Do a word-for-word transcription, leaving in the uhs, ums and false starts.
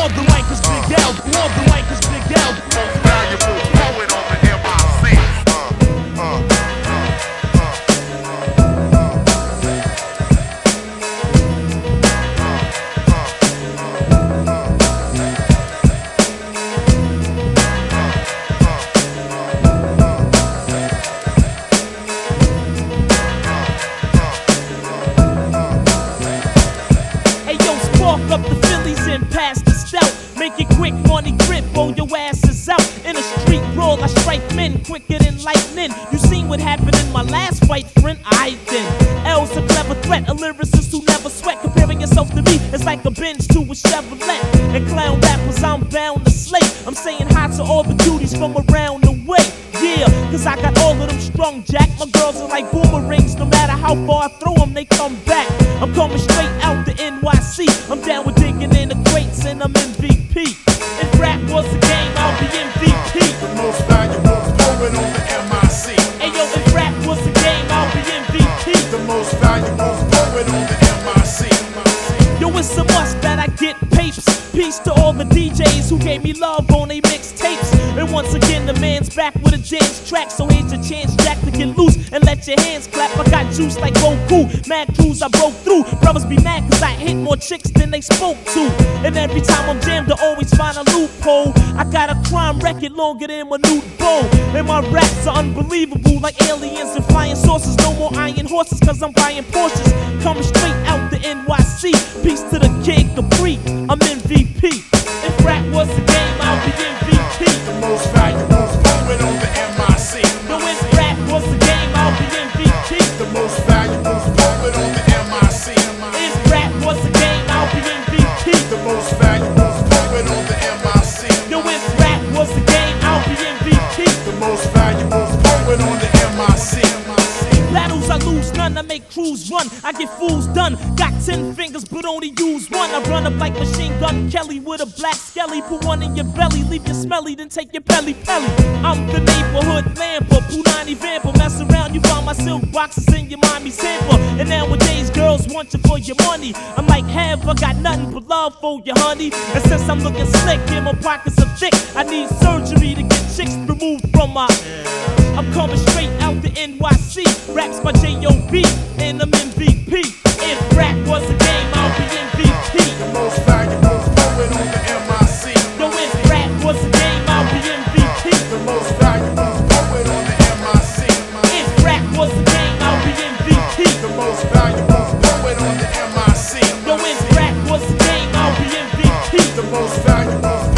on the mic is Big L. Who on the mic is Big L. Most valuable poet on the M I C. Uh, uh, Hey yo, spark up the Phillies and pass the stout. Make it quick, money grip, roll your asses out. In a street brawl, I strike men quicker than lightning. You seen what happened in my last fight, friend? I then. L's a clever threat, a lyricist who never sweat. Comparing yourself to me is like a Benz to a Chevrolet. And clown rappers, I'm bound to slay. I'm saying hi to all the cuties from around the way. Yeah, cause I got all of them strong, Jack. My girls are like boomerangs, no matter how far I throw them, they come back. I'm coming straight out the N Y C. I'm down with digging in the crates and I'm M V P. If rap was a game, I'll be M V P. the most valuable poet on the M I C. Hey yo, if rap was a game, I'll be M V P. The most valuable poet on the M I C. Yo, it's a must that I get papes. Peace to all the D Js who gave me love on they mixtapes. And once again, the man's back with a dance track. So here's your chance, Jack, to get loose and let your hands clap. I got juice like Goku, mad crews I broke through. Brothers be mad cause I hit more chicks than they spoke to. And every time I'm jammed, I always find a loophole. I got a crime record longer than my nude bow. And my raps are unbelievable like aliens and flying saucers. No more iron horses cause I'm buying Porsches. Coming straight out the N Y C. Peace to the Kid Capri, I'm M V P. If rap was a game, I'll be M V P. The most valuable poet on the M I C. Yo, if rap was a game, I'll be M V P. The most valuable poet on the M I C. If rap was a game, I'll be M V P. The most valuable poet on the M I C. Yo, if rap was a game, I'll be M V P. The most valuable poet on the M I C. Battles I lose none, I make crews run, I get fools done. Got ten fingers but only use one. I run up like Machine Gun Kelly with a black skelly. Put one in your belly, leave you smelly, then take your pelly pelly. I'm the neighborhood lamper, Punani vamper. Mess around, you find my silk boxes in your mommy's hamper. And nowadays girls want you for your money. I'm like, have I got nothing but love for you, honey. And since I'm looking slick and my pockets are thick, I need surgery to get chicks removed from my. I'm coming straight out the N Y C. Raps my J O B and I'm M V P. If rap was a game, I'll be M V P. The most valuable poet on the M I C. Yo, if rap was a game, I'll be M V P. The most valuable poet on the M I C. If rap was a game, I'll be M V P. The most valuable poet on the M I C. Yo, if rap was a game, I'll be M V P. The most valuable